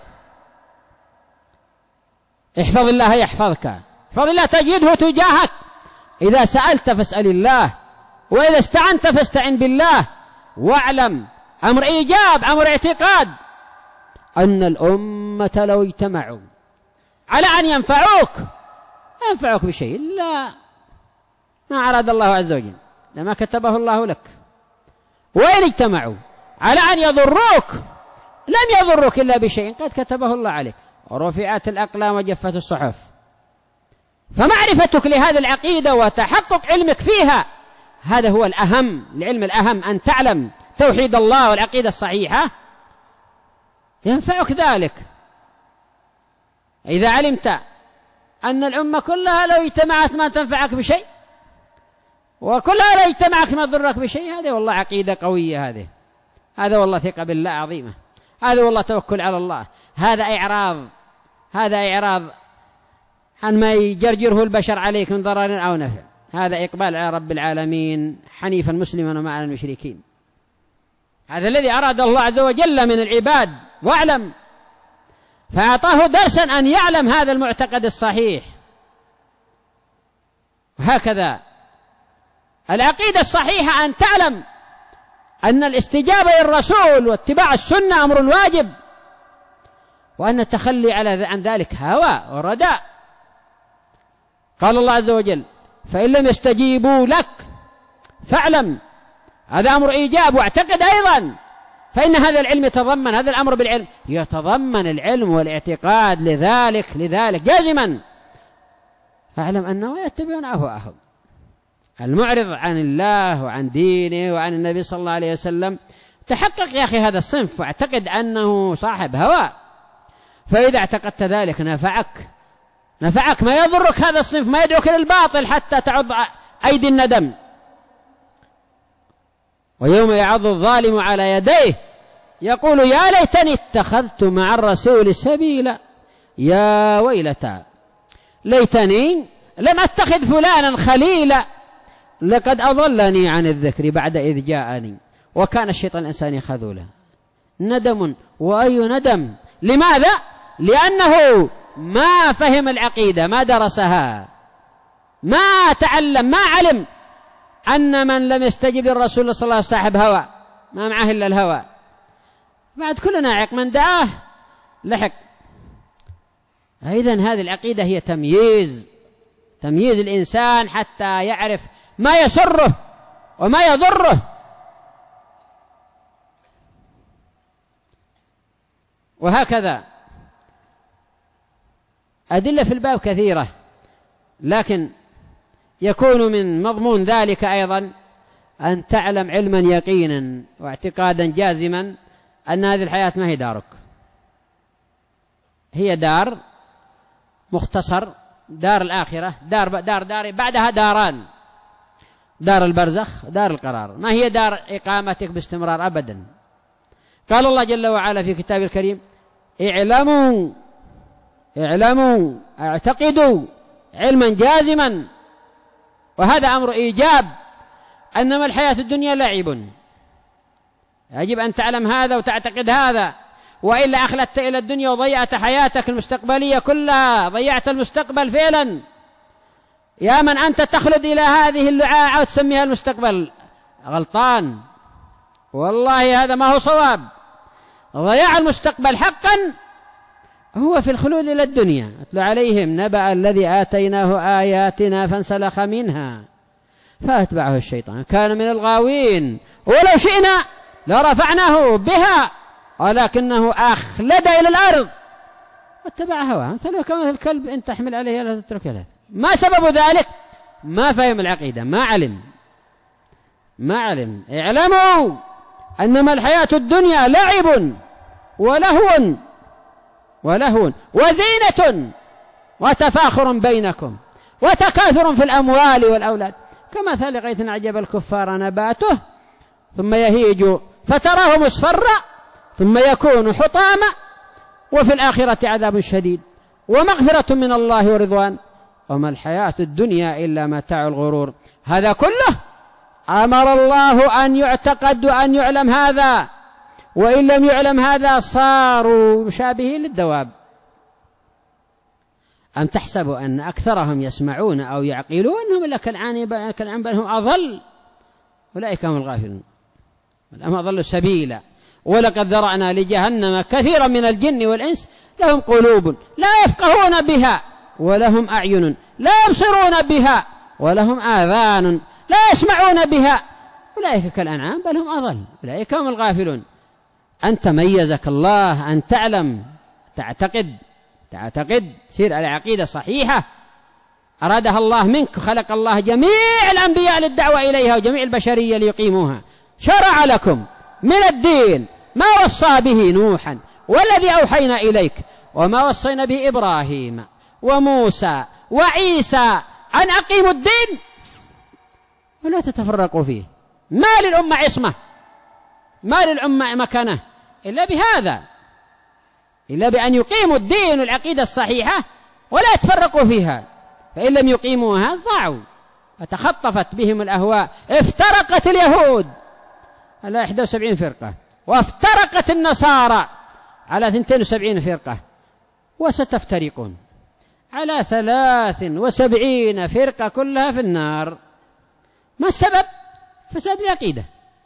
احفظ الله يحفظك، احفظ الله تجده تجاهك. إذا سألت فاسأل الله، وإذا استعنت فاستعن بالله. واعلم أمر إيجاب، أمر اعتقاد، أن الأمة لو اجتمعوا على أن ينفعوك ينفعوك بشيء إلا ما أراد الله عز وجل، لما كتبه الله لك. وإن اجتمعوا على أن يضروك لم يضروك إلا بشيء قد كتبه الله عليك، ورفعت الأقلام وجفت الصحف. فمعرفتك لهذه العقيدة وتحقق علمك فيها، هذا هو الأهم، العلم الأهم، أن تعلم توحيد الله والعقيدة الصحيحة، ينفعك ذلك. إذا علمت أن الأمة كلها لو اجتمعت ما تنفعك بشيء، وكلها لو اجتمعت ما تضرك بشيء، هذا والله عقيدة قوية، هذه هذا والله ثقة بالله عظيمة، هذا والله توكل على الله، هذا إعراض هذا إعراض عن ما يجرجره البشر عليك من ضرر أو نفع، هذا إقبال على رب العالمين حنيفا مسلما ومع المشركين. هذا الذي أراد الله عز وجل من العباد. واعلم، فأعطاه درسا أن يعلم هذا المعتقد الصحيح. هكذا العقيدة الصحيحة أن تعلم أن الاستجابة للرسول واتباع السنة أمر واجب، وأن التخلي على عن ذلك هوى ورداء. قال الله عز وجل: فإن لم يستجيبوا لك فاعلم، هذا أمر إيجاب. واعتقد أيضا، فإن هذا العلم يتضمن، هذا الأمر بالعلم يتضمن العلم والاعتقاد لذلك لذلك جازما. فاعلم أنه يتبعون أهواءهم، المعرض عن الله وعن دينه وعن النبي صلى الله عليه وسلم. تحقق يا أخي هذا الصنف، واعتقد أنه صاحب هوى، فإذا اعتقدت ذلك نفعك نفعك ما يضرك هذا الصنف، ما يدعوك للباطل حتى تعض أيدي الندم. ويوم يعض الظالم على يديه يقول: يا ليتني اتخذت مع الرسول سبيلا، يا ويلتى ليتني لم أتخذ فلانا خليلا، لقد أضلني عن الذكر بعد إذ جاءني وكان الشيطان الإنسان خذولا. ندم، وأي ندم. لماذا؟ لأنه ما فهم العقيدة، ما درسها، ما تعلم، ما علم أن من لم يستجب للرسول صلى الله عليه وسلم صاحب هوى، ما معه إلا الهوى. بعد كل ناعق من دعاه لحق. إذن هذه العقيدة هي تمييز تمييز الإنسان حتى يعرف ما يسره وما يضره. وهكذا أدلة في الباب كثيرة، لكن يكون من مضمون ذلك أيضا أن تعلم علما يقينا واعتقادا جازما أن هذه الحياة ما هي دارك، هي دار مختصر، دار الآخرة، دار دار دار بعدها داران، دار البرزخ، دار القرار، ما هي دار إقامتك باستمرار أبدا. قال الله جل وعلا في كتابه الكريم: اعلموا اعلموا اعتقدوا علما جازما، وهذا أمر إيجاب، أنما الحياة الدنيا لعب، يجب أن تعلم هذا وتعتقد هذا، وإلا أخلدت إلى الدنيا وضيعت حياتك المستقبلية كلها، ضيعت المستقبل فعلا. يا من أنت تخلد إلى هذه اللعاعة وتسميها المستقبل، غلطان والله، هذا ما هو صواب. ضياع المستقبل حقا هو في الخلود إلى الدنيا. اتل عليهم نبأ الذي آتيناه آياتنا فانسلخ منها فأتبعه الشيطان كان من الغاوين، ولو شئنا لرفعناه بها ولكنه أخلد إلى الأرض واتبع هواه، مثل كما الكلب إن تحمل عليه لا تتركه له. ما سبب ذلك؟ ما فهم العقيدة، ما علم ما علم اعلموا أنما الحياة الدنيا لعب ولهو ولهو وزينة وتفاخر بينكم وتكاثر في الأموال والأولاد كمثل غيث أعجب الكفار نباته ثم يهيج فتراه مصفرا ثم يكون حطاما وفي الآخرة عذاب شديد ومغفرة من الله ورضوان وما الحياة الدنيا إلا متاع الغرور. هذا كله أمر الله أن يعتقد وأن يعلم هذا، وإن لم يعلم هذا صاروا مشابهين للدواب. أم تحسبوا أن أكثرهم يسمعون أو يعقلون هم إلا كالعنعام بل هم أضل، أولئك هم الغافلون هم أضل سبيلا. ولقد ذرأنا لجهنم كثيرا من الجن والإنس لهم قلوب لا يفقهون بها ولهم أعين لا يبصرون بها ولهم آذان لا يسمعون بها أولئك كالأنعام بل هم أضل أولئك هم الغافلون. أنت ميزك الله أن تعلم تعتقد تعتقد سير على عقيدة صحيحة أرادها الله منك. خلق الله جميع الأنبياء للدعوة إليها وجميع البشرية ليقيموها. شرع لكم من الدين ما وصى به نوحا والذي أوحينا إليك وما وصينا به إبراهيم وموسى وعيسى أن أقيموا الدين ولا تتفرقوا فيه. ما للأمة عصمة، ما للأمة مكانة إلا بهذا، إلا بأن يقيموا الدين والعقيدة الصحيحة ولا يتفرقوا فيها، فإن لم يقيموها ضاعوا فتخطفت بهم الأهواء. افترقت اليهود على إحدى وسبعين فرقة وافترقت النصارى على اثنتين وسبعين فرقة وستفترقون على ثلاث وسبعين فرقة كلها في النار. ما السبب؟ فساد العقيدة.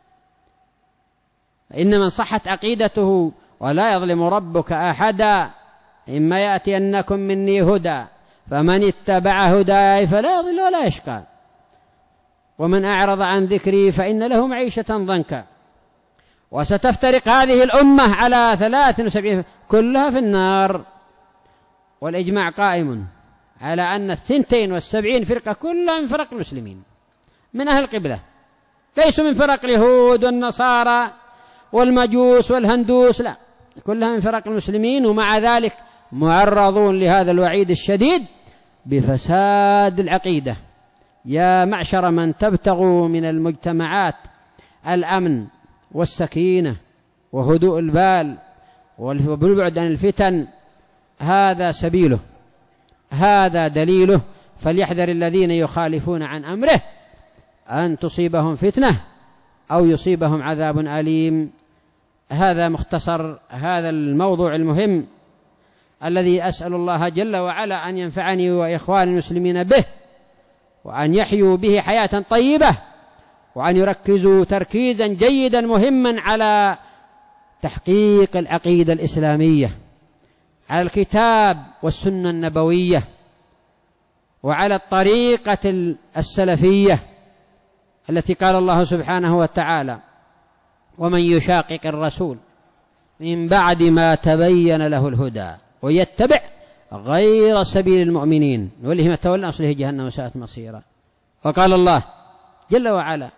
إن من صحت عقيدته ولا يظلم ربك أحدا إما يأتينكم مني هدى فمن اتبع هداي فلا يضل ولا يشقى ومن أعرض عن ذكري فإن له معيشة ضنكا. وستفترق هذه الأمة على ثلاث وسبعين كلها في النار. والإجماع قائم على أن الثنتين والسبعين فرقة كلها من فرق المسلمين من أهل القبلة، ليسوا من فرق اليهود والنصارى والمجوس والهندوس، لا، كلها من فرق المسلمين. ومع ذلك معرضون لهذا الوعيد الشديد بفساد العقيدة. يا معشر من تبتغوا من المجتمعات الأمن والسكينة وهدوء البال والبعد عن الفتن، هذا سبيله، هذا دليله. فليحذر الذين يخالفون عن أمره أن تصيبهم فتنة أو يصيبهم عذاب أليم. هذا مختصر هذا الموضوع المهم الذي أسأل الله جل وعلا أن ينفعني وإخوان المسلمين به، وأن يحيوا به حياة طيبة، وأن يركزوا تركيزا جيدا مهما على تحقيق العقيدة الإسلامية على الكتاب والسنة النبوية وعلى الطريقة السلفية التي قال الله سبحانه وتعالى: ومن يشاقق الرسول من بعد ما تبين له الهدى ويتبع غير سبيل المؤمنين نوله ما تولى نصله جهنم وساءت مصيرا. وقال الله جل وعلا: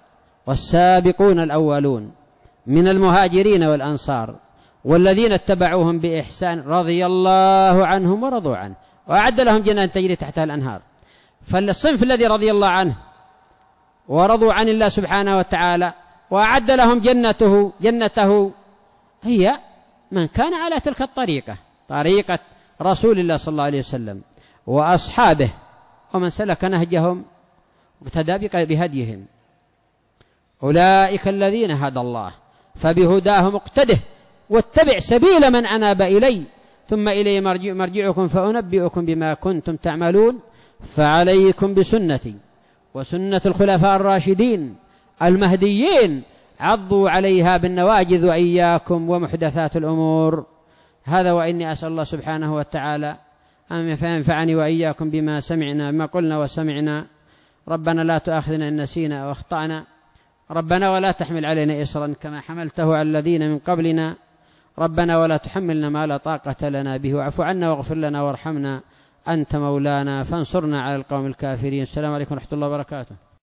والسابقون الأولون من المهاجرين والأنصار والذين اتبعوهم بإحسان رضي الله عنهم ورضوا عنه وأعد لهم جنات تجري تحتها الأنهار. فالصنف الذي رضي الله عنه ورضوا عن الله سبحانه وتعالى وأعد لهم جنته جنته هي من كان على تلك الطريقة، طريقة رسول الله صلى الله عليه وسلم وأصحابه ومن سلك نهجهم واقتدى بهديهم. أولئك الذين هدى الله فبهداه مقتده واتبع سبيل من أناب إلي ثم إلي مرجع مرجعكم فأنبئكم بما كنتم تعملون. فعليكم بسنتي وسنة الخلفاء الراشدين المهديين عضوا عليها بالنواجذ وإياكم ومحدثات الأمور. هذا وإني أسأل الله سبحانه وتعالى أن ينفعني وإياكم بما سمعنا بما قلنا وسمعنا. ربنا لا تؤاخذنا إن نسينا وأخطأنا، ربنا ولا تحمل علينا إصرا كما حملته على الذين من قبلنا، ربنا ولا تحملنا ما لا طاقة لنا به، واعف عنا واغفر لنا وارحمنا أنت مولانا فانصرنا على القوم الكافرين. السلام عليكم ورحمة الله وبركاته.